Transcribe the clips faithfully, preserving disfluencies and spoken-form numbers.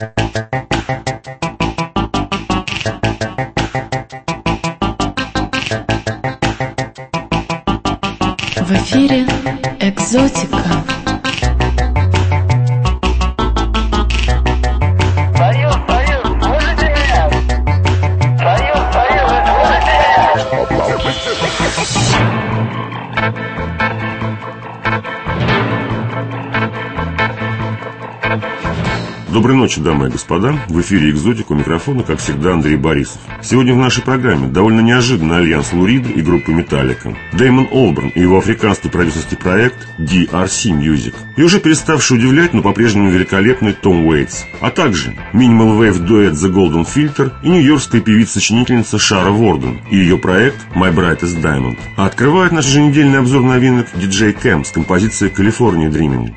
В эфире «Экзотика». Союз, Союз, слышите меня? Союз, Союз, слышите меня? Доброй ночи, дамы и господа. В эфире «Экзотика», у микрофона, как всегда, Андрей Борисов. Сегодня в нашей программе довольно неожиданный альянс Лу Рида и группы Metallica, Дэймон Олберн и его африканский продюсерский проект ди ар си Music, и уже переставший удивлять, но по-прежнему великолепный Том Уэйтс, а также Minimal Wave дуэт The Golden Filter и нью-йоркская певица-сочинительница Шара Ворден и ее проект My Brightest Diamond. А открывает наш еженедельный обзор новинок диджей Кэм с композицией California Dreaming.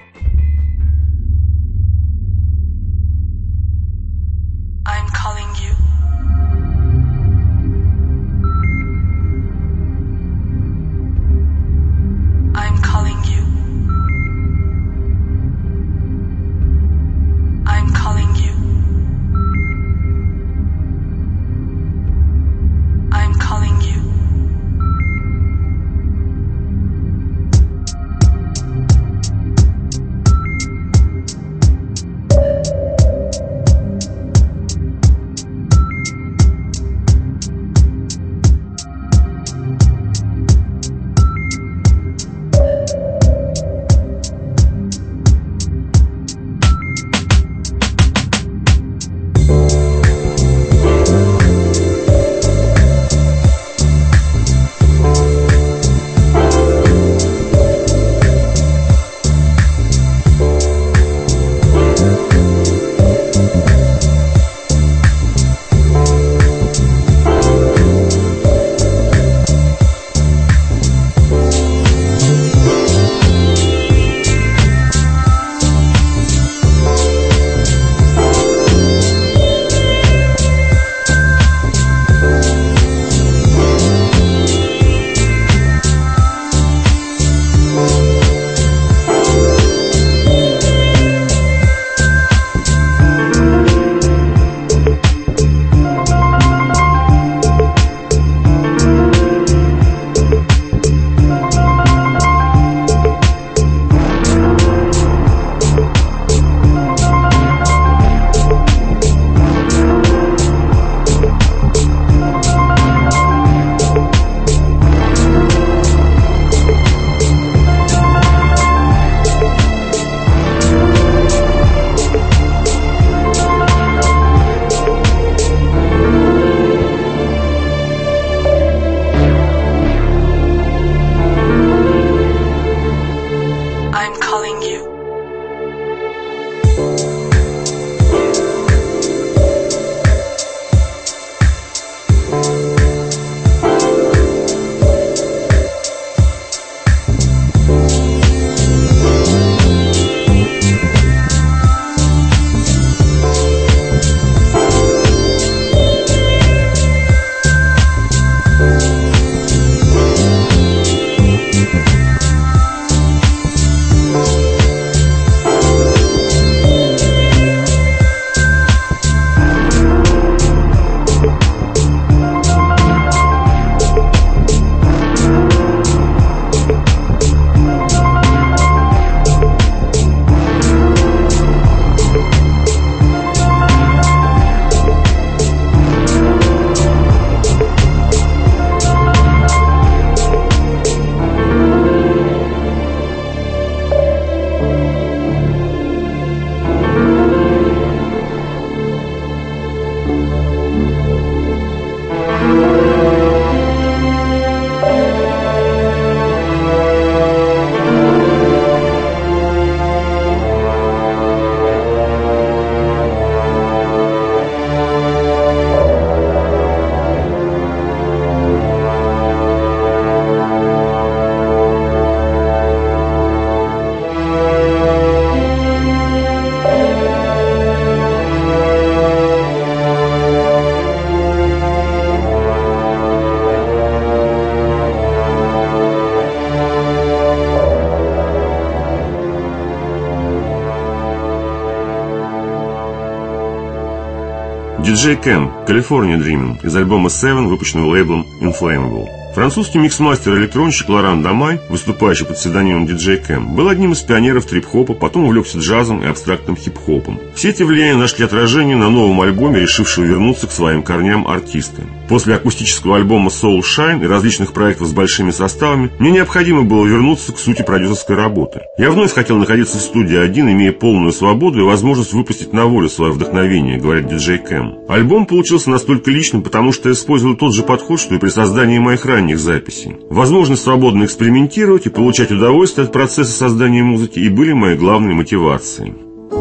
ди джей Cam California Dreamin' из альбома Seven, выпущенного лейблом Inflammable. Французский микс-мастер-электронщик Лоран Дамай, выступающий под псевдонимом ди джей Cam, был одним из пионеров трип-хопа, потом увлекся джазом и абстрактным хип-хопом. Все эти влияния нашли отражение на новом альбоме, решившего вернуться к своим корням артиста. После акустического альбома Soul Shine и различных проектов с большими составами, мне необходимо было вернуться к сути продюсерской работы. Я вновь хотел находиться в студии один, имея полную свободу и возможность выпустить на волю свое вдохновение, говорит ди джей Cam. Альбом получился настолько личным, потому что я использовал тот же подход, что и при создании моих ранних записей. Возможность свободно экспериментировать и получать удовольствие от процесса создания музыки и были моей главной мотивацией.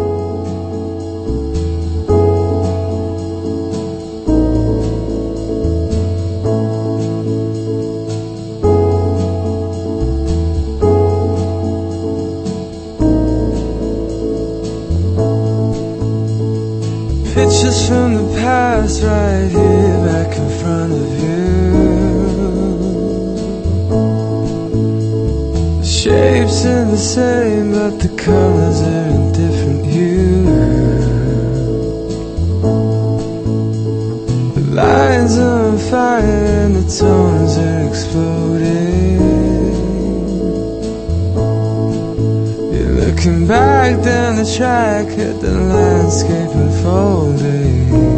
Pictures from the past right here back in front of you. The shapes are the same but the colors are in different hues. The lines are on fire and the tones are exploding. Looking back down the track at the landscape unfolding.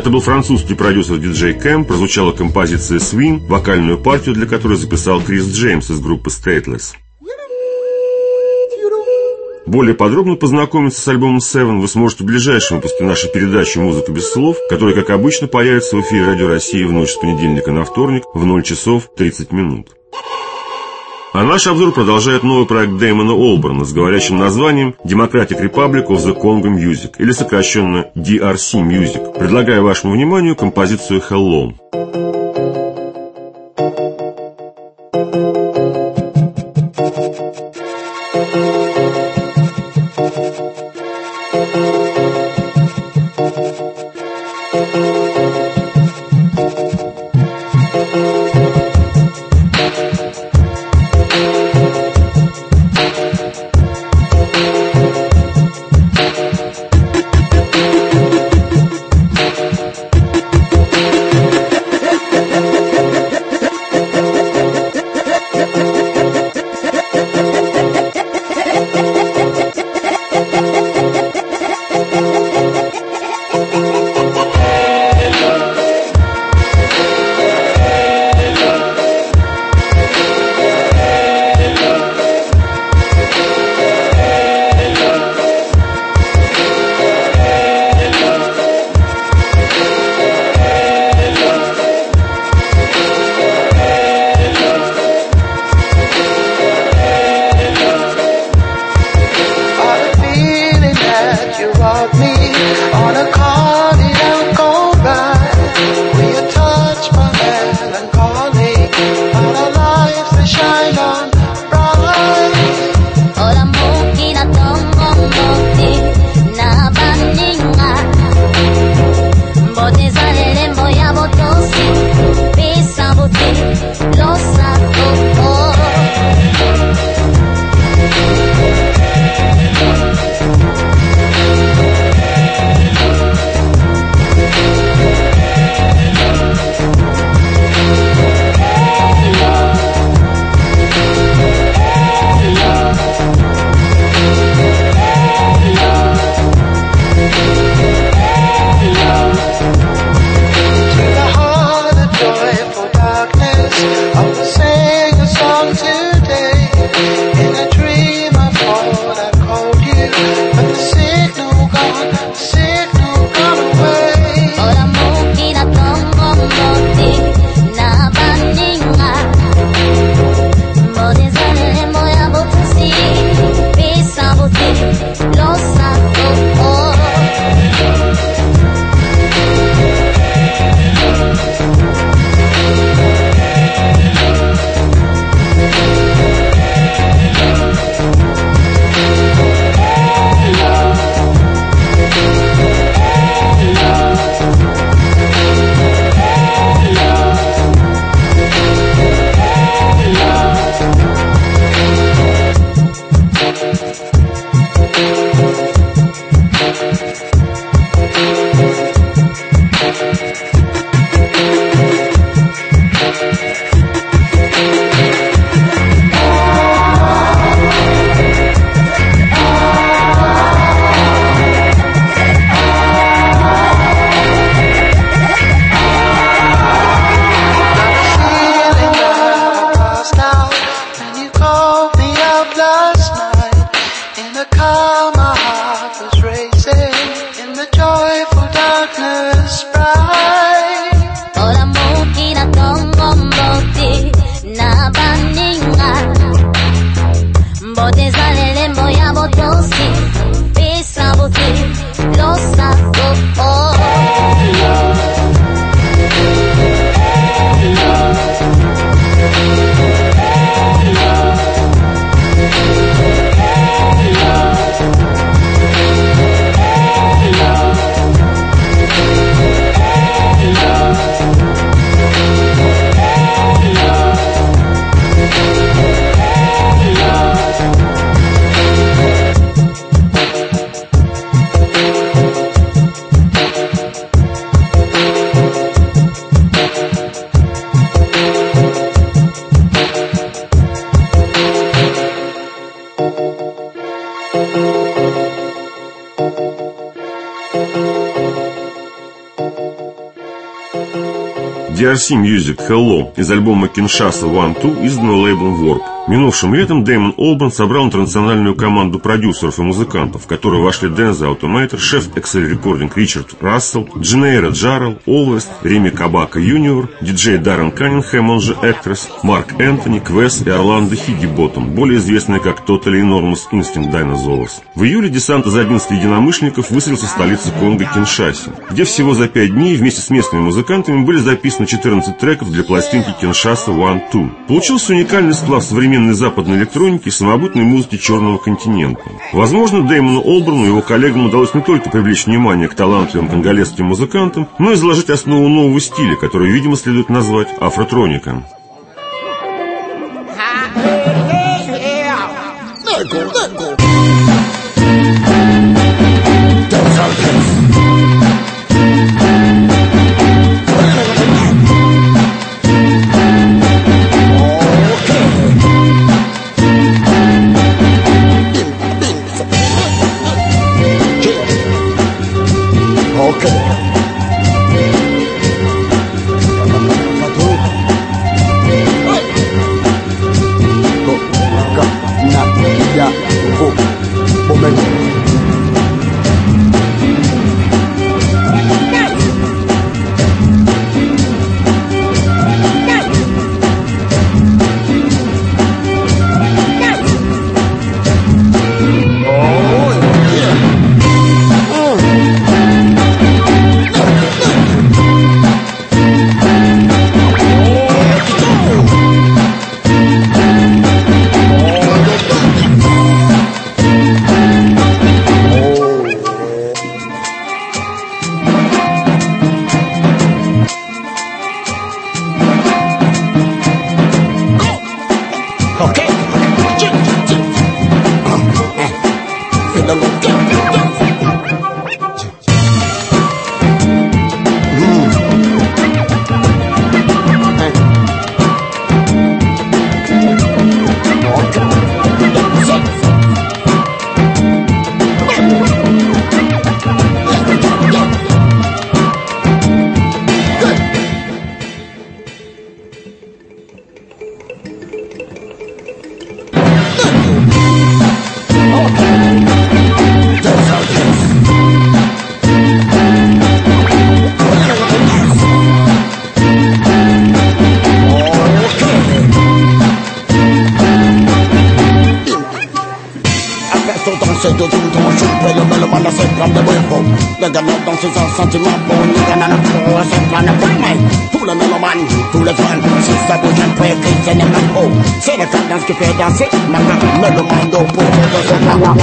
Это был французский продюсер диджей Кэм, прозвучала композиция «Swing», вокальную партию для которой записал Крис Джеймс из группы Stateless. Более подробно познакомиться с альбомом Seven вы сможете в ближайшем выпуске нашей передачи «Музыка без слов», которая, как обычно, появится в эфире Радио России в ночь с понедельника на вторник в ноль часов тридцать минут. А наш обзор продолжает новый проект Дэймона Олборна с говорящим названием Democratic Republic of the Congo Music, или сокращенно ди ар си Music. Предлагаю вашему вниманию композицию Hello. Hey! ди ар си Music Hello из альбома Kinshasa один два, изданного лейблом Warp. Минувшим летом Дэймон Олберн собрал интернациональную команду продюсеров и музыкантов, в которую вошли Dance the Automator, шеф Excel Recording Ричард Рассел, Дженейра Джаррелл, Олвест, Реми Кабака юниор, диджей Даррен Каннингхэм, он же Actress, Марк Энтони, Квес и Орландо Хиггиботтом, более известные как Totally Enormous Instinct Dinosaurs. В июле десант из одиннадцати единомышленников высадился в столице Конго Киншасе, где всего за пять дней вместе с местными музыкантами были записаны четырнадцать треков для пластинки Kinshasa один два. Получился уникальный сплав современной западной электроники и самобытной музыки Черного континента. Возможно, Дэймону Олберну и его коллегам удалось не только привлечь внимание к талантливым конголезским музыкантам, но и заложить основу нового стиля, который, видимо, следует назвать афротроником. C'est le cadence qui fait danser, maintenant me demande au pauvre de ce temps.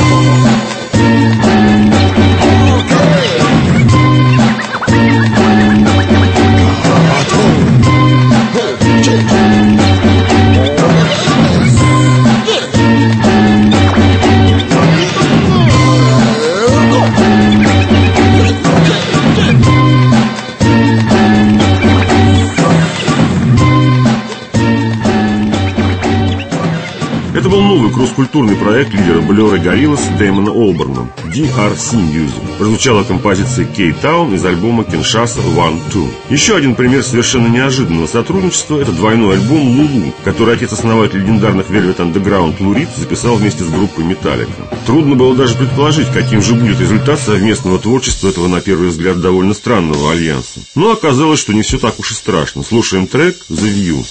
Это был новый кросс-культурный проект лидера Blur и Gorillaz Дэймона Олберна, ди ар си Music. Прозвучала композиция K-Town из альбома Kinshasa один два. Еще один пример совершенно неожиданного сотрудничества – это двойной альбом Lulu, который отец-основатель легендарных Velvet Underground Лу Рид записал вместе с группой Metallica. Трудно было даже предположить, каким же будет результат совместного творчества этого, на первый взгляд, довольно странного альянса. Но оказалось, что не все так уж и страшно. Слушаем трек «The View».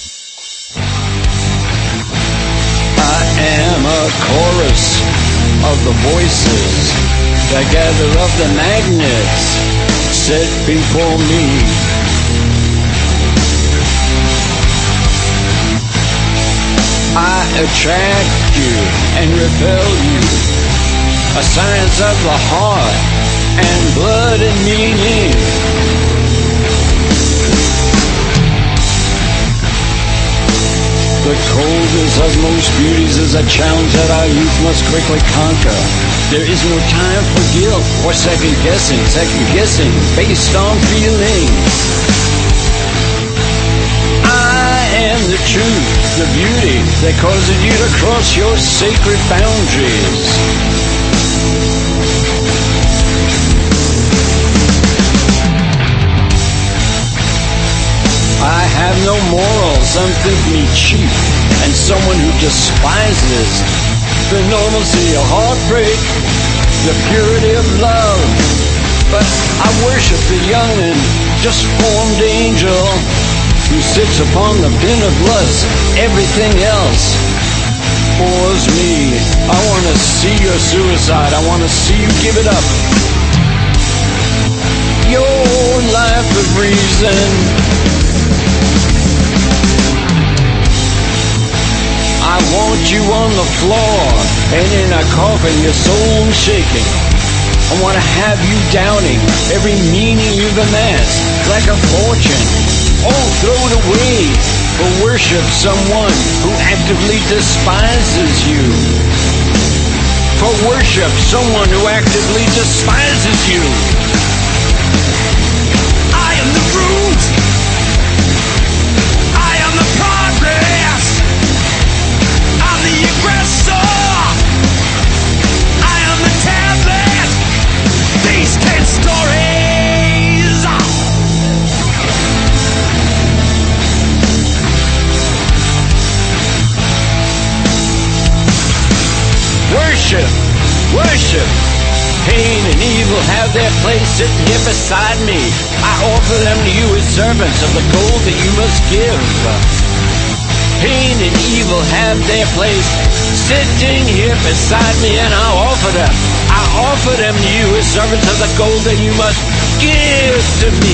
A chorus of the voices, together of the magnets set before me. I attract you and repel you, a science of the heart and blood and meaning. The coldest of most beauties is a challenge that our youth must quickly conquer. There is no time for guilt or second guessing, second guessing based on feelings. I am the truth, the beauty that causes you to cross your sacred boundaries. I have no morals, some think me cheap, and someone who despises the normalcy of heartbreak, the purity of love. But I worship the young and just formed angel who sits upon the bin of lust. Everything else bores me. I want to see your suicide. I want to see you give it up. Your life of reason. I want you on the floor and in a coffin, your soul shaking. I want to have you doubting every meaning you've amassed like a fortune. Oh, throw it away for worship someone who actively despises you. For worship someone who actively despises you. I am the root. I am the progress. I'm the aggressor. I am the tablet. These ten stories. Worship, worship. Pain and evil have their place sitting here beside me. I offer them to you as servants of the gold that you must give. Pain and evil have their place sitting here beside me, and I offer them. I offer them to you as servants of the gold that you must give to me.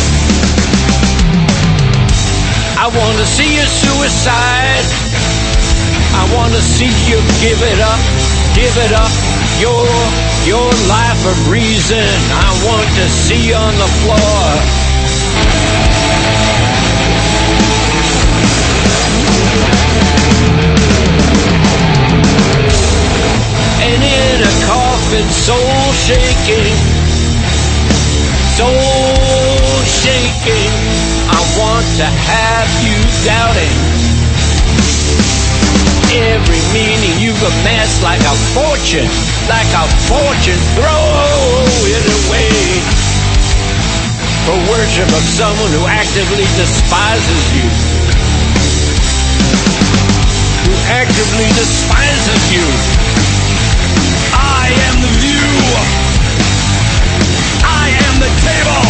I want to see your suicide. I want to see you give it up, give it up, your, your life of reason. I want to see you on the floor. And in a coffin, soul shaking, soul shaking, I want to have you doubting every meaning you've amassed like a fortune, like a fortune, throw it away for worship of someone who actively despises you, who actively despises you. I am the view. I am the table.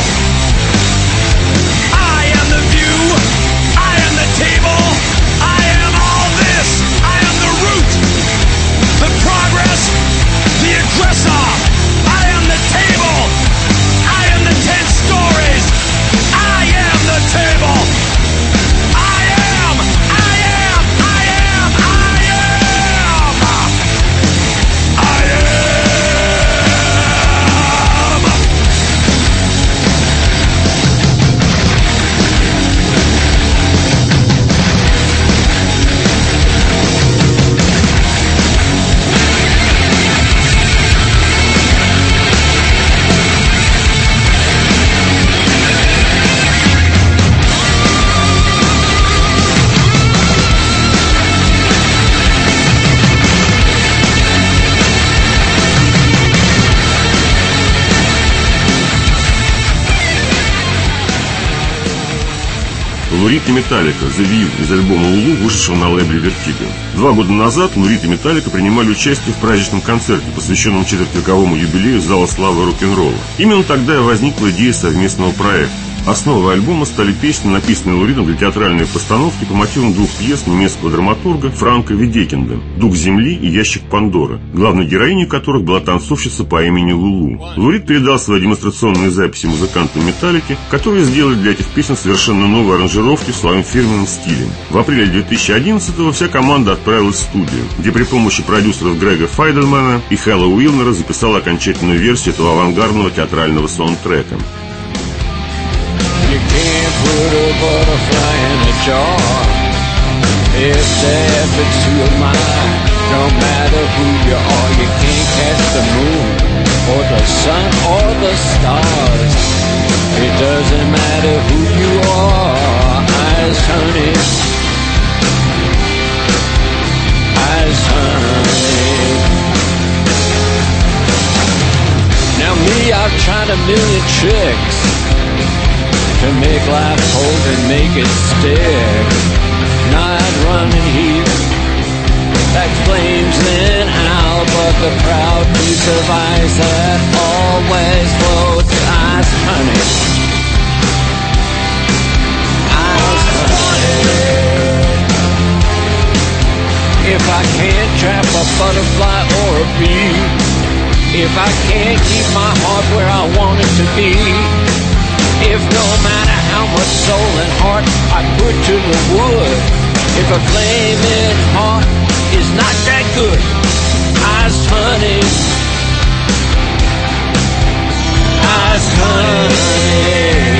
I am the view. I am the table. I am all this. I am the root, the progress, the aggressor. I am the table. I am the ten stories. I am the table. I am, I am, I am, I am. I am. Лурид и Металлика «The View» из альбома «Улу», вышедшего на лейбле Vertigo. Два года назад Лурид и Металлика принимали участие в праздничном концерте, посвященном четвертьвековому юбилею Зала славы рок-н-ролла. Именно тогда и возникла идея совместного проекта. Основой альбома стали песни, написанные Луридом для театральной постановки по мотивам двух пьес немецкого драматурга Франка Ведекинда «Дух земли» и «Ящик Пандоры», главной героиней которых была танцовщица по имени Лулу. Лурид передал свои демонстрационные записи музыкантам «Металлики», которые сделали для этих песен совершенно новые аранжировки в своем фирменном стиле. В апреле две тысячи одиннадцатого вся команда отправилась в студию, где при помощи продюсеров Грега Файдельмана и Хэлла Уилнера записала окончательную версию этого авангардного театрального саундтрека. You can't put a butterfly in a jar. If the efforts to your mind don't matter who you are. You can't catch the moon or the sun or the stars. It doesn't matter who you are. Eyes, honey. Eyes, honey. Now me, I've tried a million tricks to make life hold and make it stick. Not running here like flames in hell, but the proud piece of ice that always floats. Ice honey, ice honey. If I can't trap a butterfly or a bee, if I can't keep my heart where I want it to be, if no matter how much soul and heart I put to the wood, if a flaming heart is not that good, ice honey, ice honey.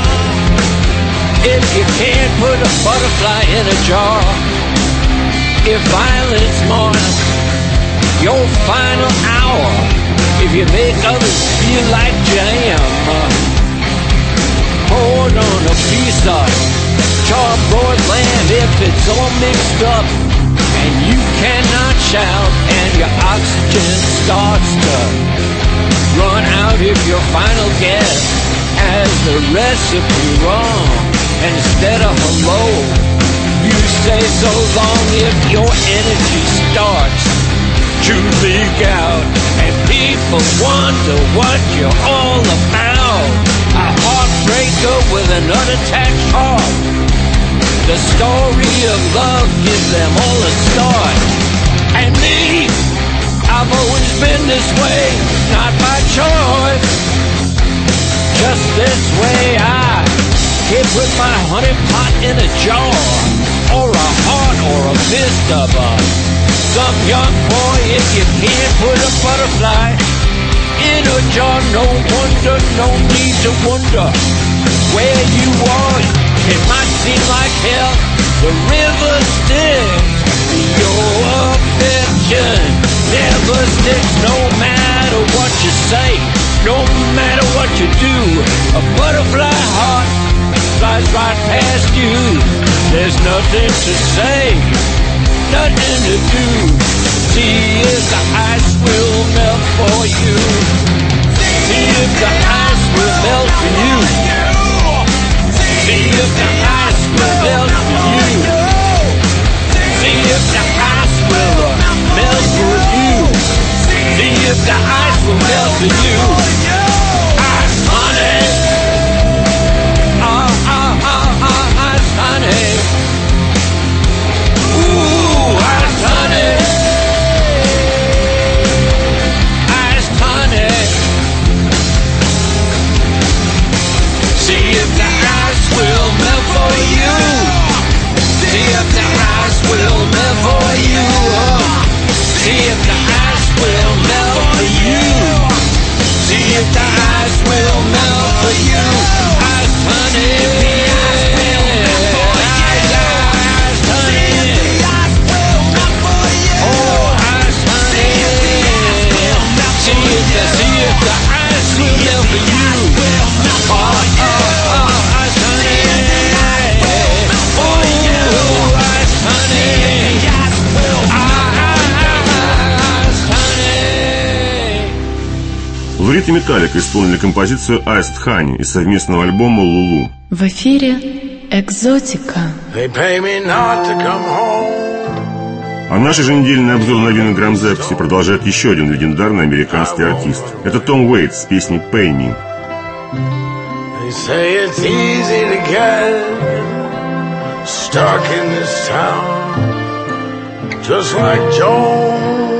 If you can't put a butterfly in a jar, if violence marks your final hour, if you make others feel like jam, poured on a piece of charbroiled lamb, if it's all mixed up and you cannot shout and your oxygen starts to run out, if your final guess has the recipe wrong, and instead of hello you say so long, if your energy starts to leak out and people wonder what you're all about, a heartbreaker with an unattached heart, the story of love gives them all a start. And me, I've always been this way, not by choice, just this way. I can't put my honey pot in a jar, or a heart, or a fist of a some young boy. If you can't put a butterfly in a jar, no wonder, no need to wonder where you are. It might seem like hell, the river Styx, your affection never sticks, no matter what you say, no matter what you do. A butterfly heart flies right past you. There's nothing to say, nothing to do. See if the ice will melt for you. See if the ice will melt for you. See if the ice will melt for you. See if the ice will uh, melt for you. See if the ice will melt for you. Ice honey. Ah, ah, ah, ah, ice honey. Ooh, ice honey. Ice honey. See if the ice will melt for you. See if the ice will melt for you. See if the ice will melt for you. See if the ice will melt for you. Ice honey. Ice honey. Oh, ice honey. See if the, see if the ice will melt for you. Oh, oh, oh, ice honey. Oh, ice honey. Лауреаты Металлика исполнили композицию Iced Honey из совместного альбома «Лулу». В эфире «Экзотика». They pay me not to come home. А наш еженедельный обзор новинок грамзаписи продолжает еще один легендарный американский артист. Это Том Уэйтс с песней «Pay Me». They say it's easy to get stuck in this town, just like Joe.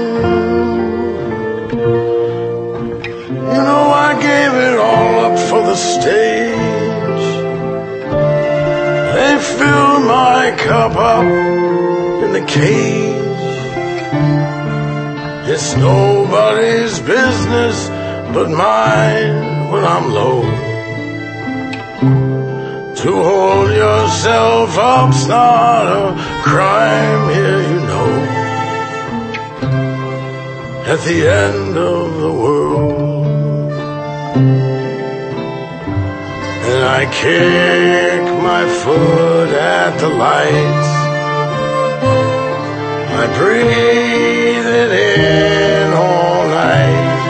You know I gave it all up for the stage. They filled my cup up in the cage. It's nobody's business but mine when I'm low. To hold yourself up's not a crime here, you know. At the end of the world, and I kick my foot at the lights, I breathe it in all night.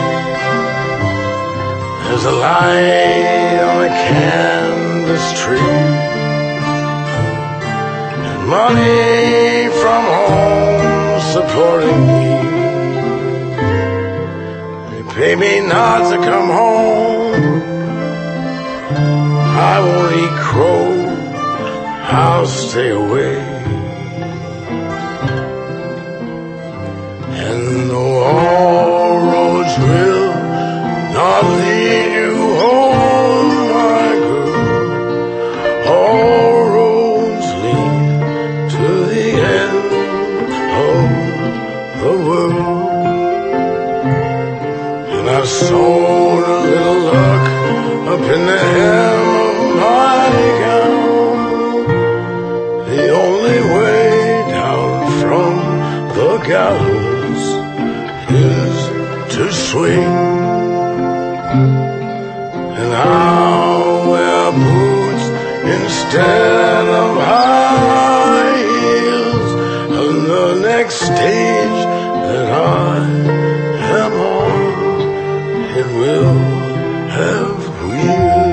There's a light on a canvas tree money from home supporting me. They pay me not to come home. I won't eat crow, I'll stay away. And though all roads will not lead you home, my girl, all roads lead to the end of the world. And I've sown a little luck up in the hem of my gown. The only way down from the gallows is to swing. And I'll wear boots instead of high heels. And the next stage that I am on, it will have wheels.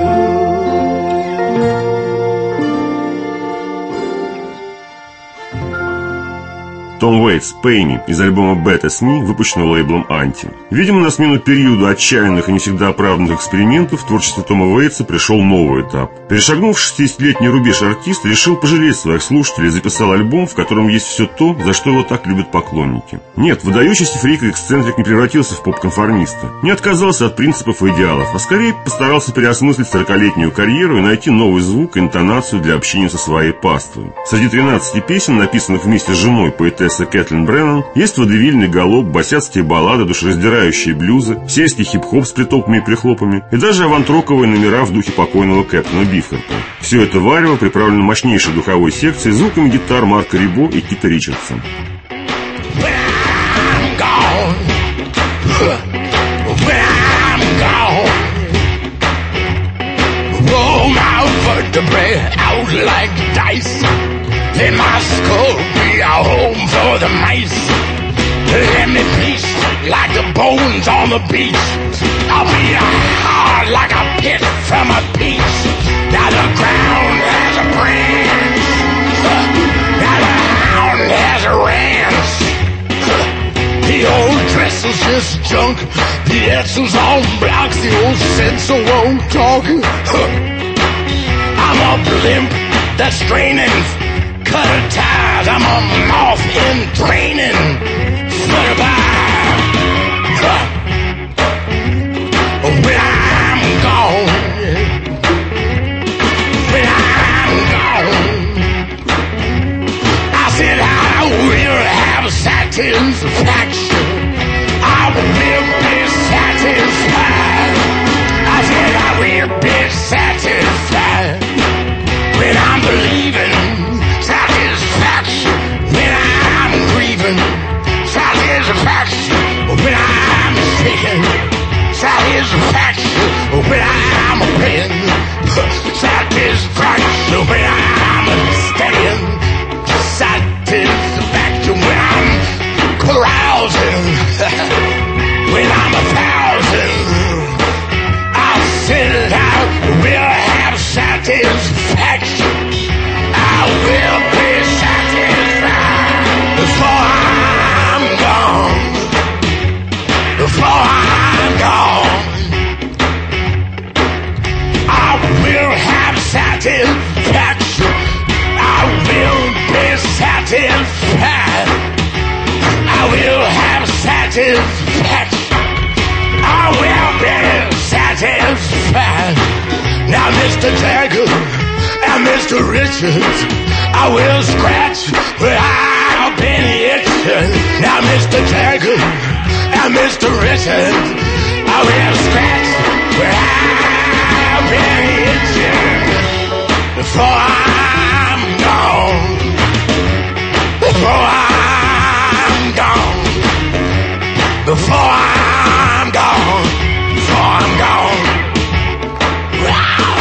Том Уэйтс «Pay Me» из альбома «Bad As Me», выпущенного лейблом «Анти». Видимо, на смену периоду отчаянных и не всегда оправданных экспериментов в творчестве Тома Уэйтса пришел новый этап. Перешагнув шестидесятилетний рубеж, артист решил пожалеть своих слушателей и записал альбом, в котором есть все то, за что его так любят поклонники. Нет, выдающийся фрик и эксцентрик не превратился в поп-конформиста, не отказался от принципов и идеалов, а скорее постарался переосмыслить сорокалетнюю карьеру и найти новый звук и интонацию для общения со своей паствой. Среди тринадцати песен, написанных вместе с женой поэтессы Кэтлин Бреннан, есть водевильный галоп, басяцкие баллады, душераздирающие блюзы, сельский хип-хоп с притопами и прихлопами и даже авант-роковые номера в духе покойного Кэптона Бифхарта. Все это варево приправлено мощнейшей духовой секцией, звуками гитар Марка Рибо и Кита Ричардса. Let my skull be a home for the mice. Let me bleach like the bones on the beach. I'll be hard like a pit from a peach. Now the ground has a branch. Now the hound has a ranch. The old dresser's just junk. The Etzel's on blocks. The old censor won't talk. I'm a blimp that's straining. Cut her ties, I'm a moth in training. Goodbye. When I'm gone, when I'm gone, I said I will have satisfaction. I will be satisfied. I said I will be satisfied when I'm believing. Satisfaction when I'm grieving. Satisfaction when I'm shaking. Satisfaction when I'm praying. Satisfaction when I'm staying. Satisfaction when I'm carousing. When I'm a thousand, I'll sit it out. We'll have satisfaction. I will be satisfied before I'm gone. Before I'm gone, I will have satisfaction. I will be satisfied. I will have satisfaction. I will be satisfied. Now, Mister Jagger and Mister Richards, I will scratch where I've been itching. Now, Mister Jagger and Mister Richards, I will scratch where I've been itching. Before I'm gone, before I'm gone, before I'm gone, before I'm gone. Wow.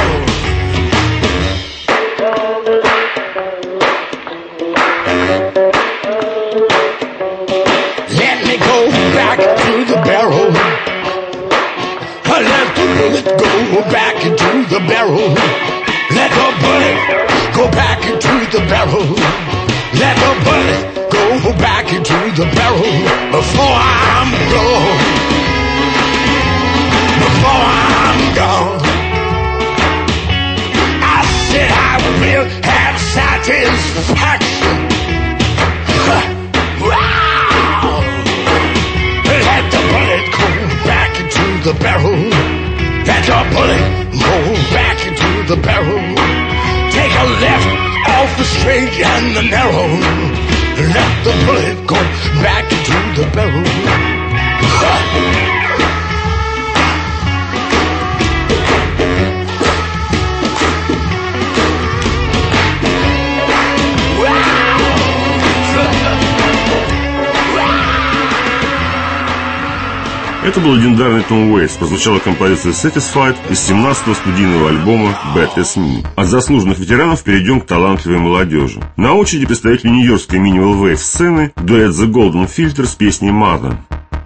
Let me go back to the barrel. Let the bullet go back into the barrel. Let the bullet go back into the barrel. back into the barrel before I'm gone. Before I'm gone. I said I will have satisfaction. Wow! Let the bullet go back into the barrel. Let the bullet go back into the barrel. Take a left off the straight and the narrow. Let the bullet go back into the barrel. Это был легендарный Том Уэйтс. Прозвучала композиция Satisfied из семнадцатого студийного альбома Bad As Me. От заслуженных ветеранов перейдем к талантливой молодежи. На очереди представители нью-йоркской минимал вейв сцены, дуэт The Golden Filter с песней Mother.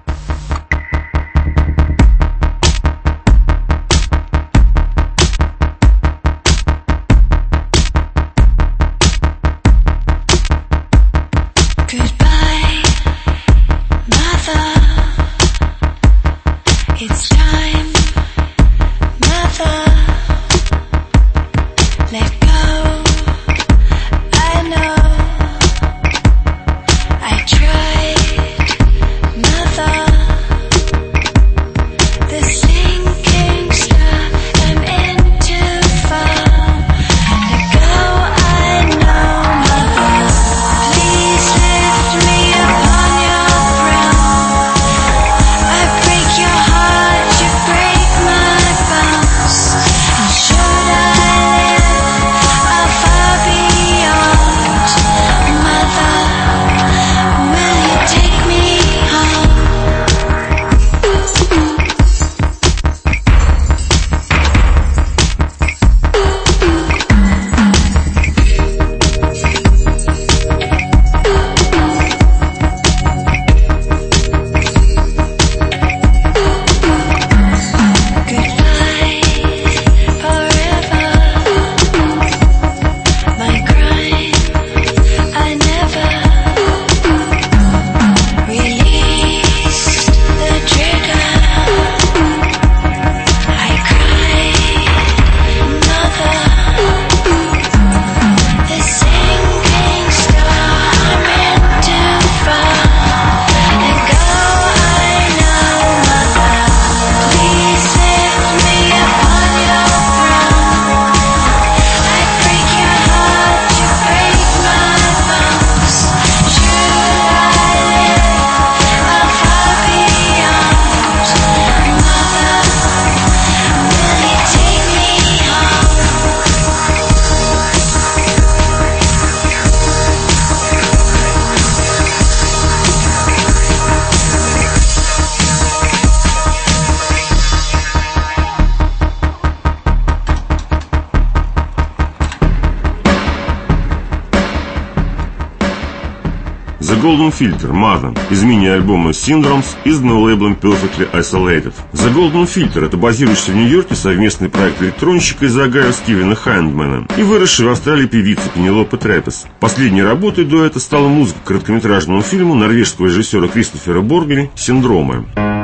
The Golden Filter, Mother, из мини-альбома Syndromes, изданного лейблом Perfectly Isolated. The Golden Filter — это базирующийся в Нью-Йорке совместный проект электронщика из Огайо Кевина Хайндмана и выросшей в Австралии певицы Пенелопы Трапес. Последней работой дуэта стала музыка к короткометражному фильму норвежского режиссера Кристофера Боргели «Синдромы».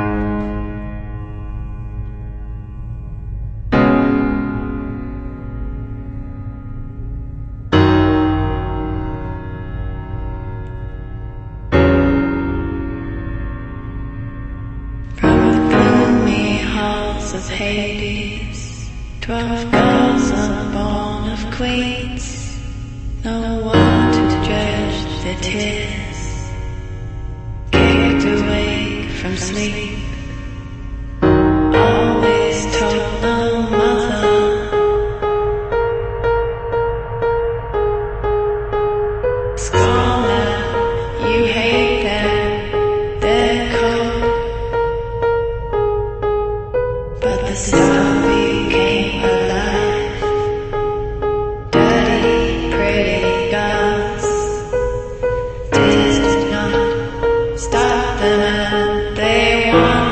of Hades. Twelve girls are born of queens. No one to judge their tears. Kicked away from sleep. Always told no mother. Scholar, you hate them. They're cold. But the sun became alive. Dirty, pretty girls. Tears did not stop them. They want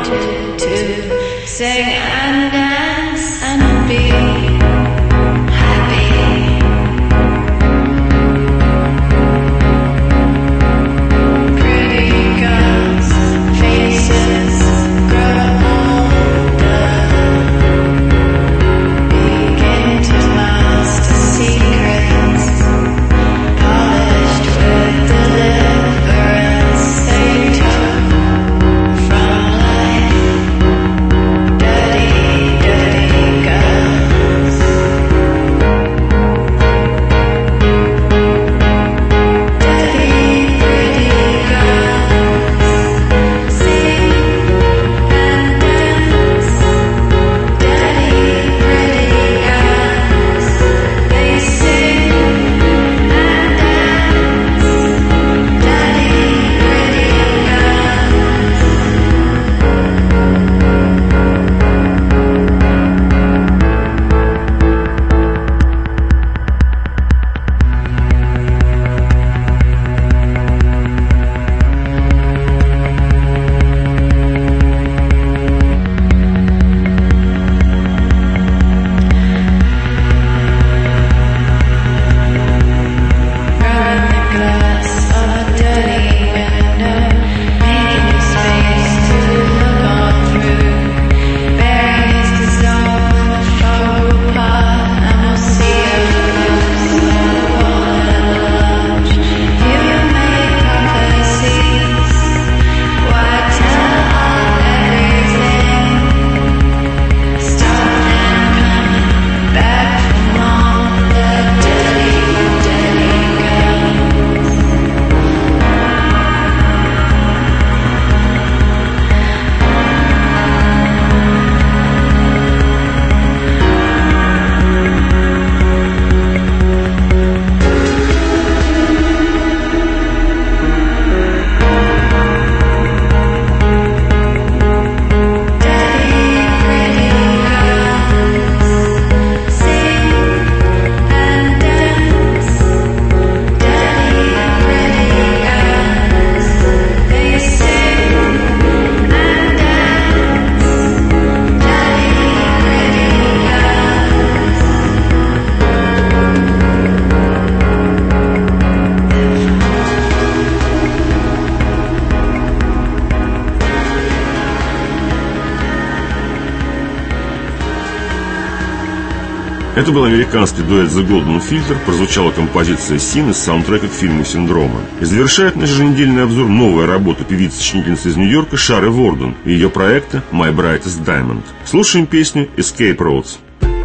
Это был американский дуэт The Golden Filter, прозвучала композиция «Син» из саундтрека к фильму «Синдрома». И завершает наш еженедельный обзор новая работа певицы-сочинительницы из Нью-Йорка Шары Ворден и ее проекта My Brightest Diamond. Слушаем песню «Escape Roads».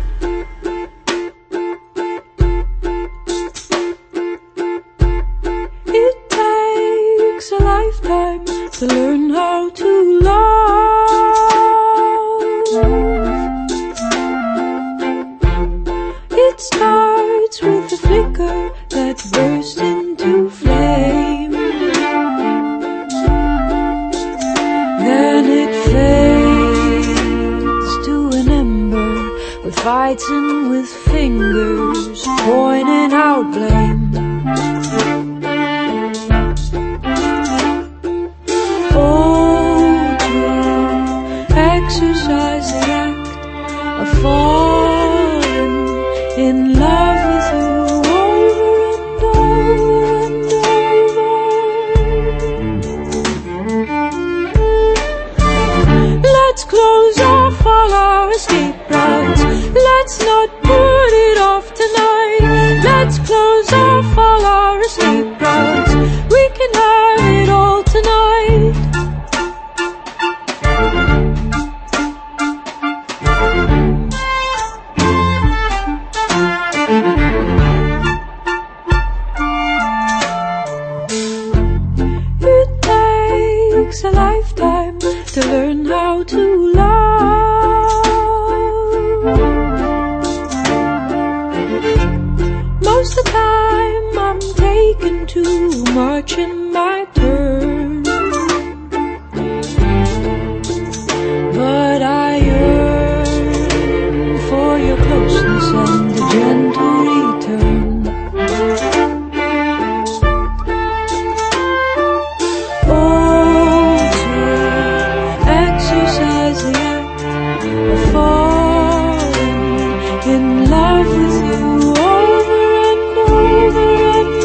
It takes a lifetime to learn how to love. It starts with a flicker that bursts into flame. Then it fades to an ember with fighting with fingers pointing out blame. Oh, to exercise the act of falling in love with you over and over and over. Let's close off all our escape routes. Let's not put it off tonight. Let's close off all our escape routes. We can have it all tonight. It takes a lifetime to learn how to love. Most of the time I'm taking too much in my turn, but I yearn for your closeness and a gentle return. Oh, to exercise the act of falling in love with you over and over and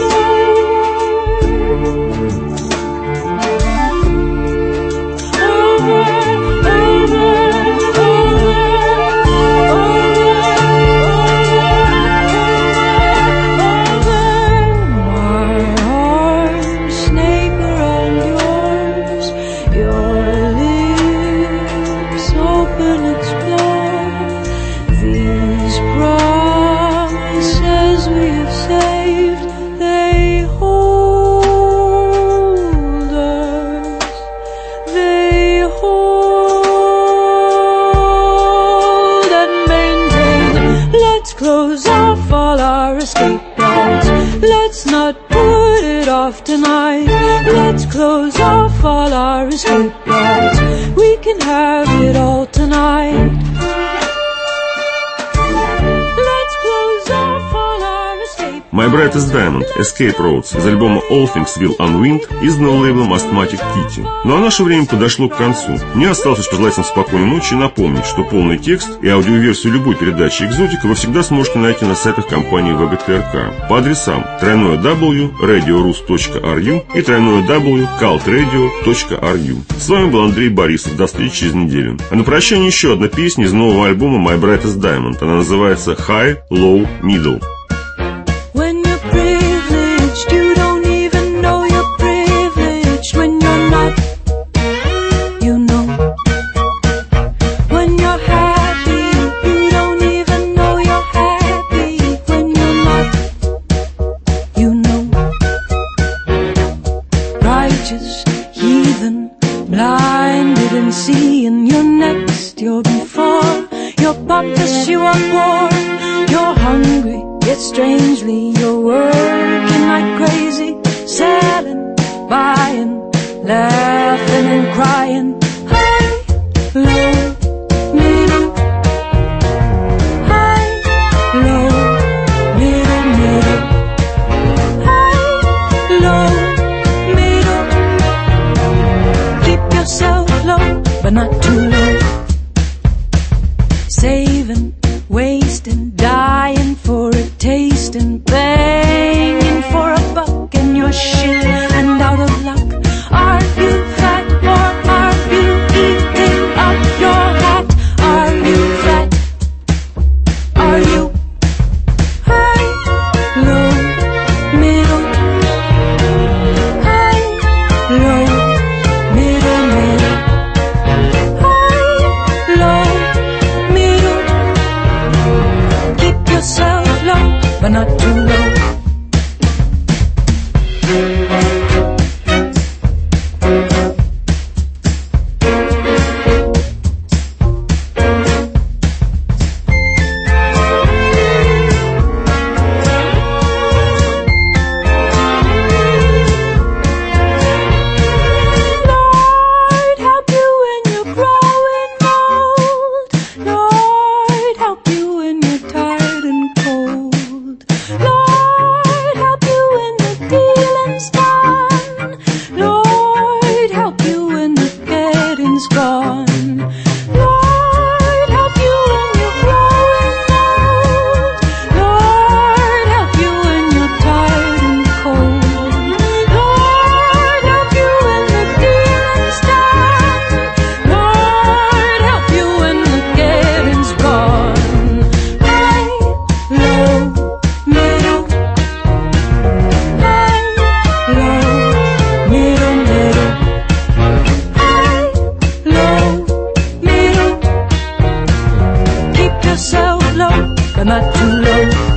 tonight. Let's close off all our escape routes. We can have it all tonight. Let's close off all our escape routes. My Brightest Diamond, Escape Roads из альбома All Things Will Unwind, изданного лейблом Asthmatic Kitty. Ну а наше время подошло к концу. Мне осталось лишь пожелать вам спокойной ночи и напомнить, что полный текст и аудиоверсию любой передачи «Экзотика» вы всегда сможете найти на сайтах компании вэ гэ тэ эр ка по адресам дабл-ю дабл-ю дабл-ю точка радио рус точка ар ю и дабл-ю дабл-ю дабл-ю точка калт радио точка ар ю. С вами был Андрей Борисов. До встречи через неделю. А на прощание еще одна песня из нового альбома My Brightest Diamond. Она называется High, Low, Middle. When you're privileged, you don't even know you're privileged. When you're not, you know. When you're happy, you don't even know you're happy. When you're not, you know. Righteous, heathen, blinded and seeing. You're next, you're before. You're pompous, you are poor. You're hungry, yet strangely you're working like crazy, selling, buying, laughing and crying. High, low, middle. High, low, middle, middle. High, low, middle. Keep yourself low, but not too low. Saving, wasting, dying for a taste and begging for a buck, and you're shit and out of luck. Are you fat or are you eating up your hat? Are you fat? Are you Thank you.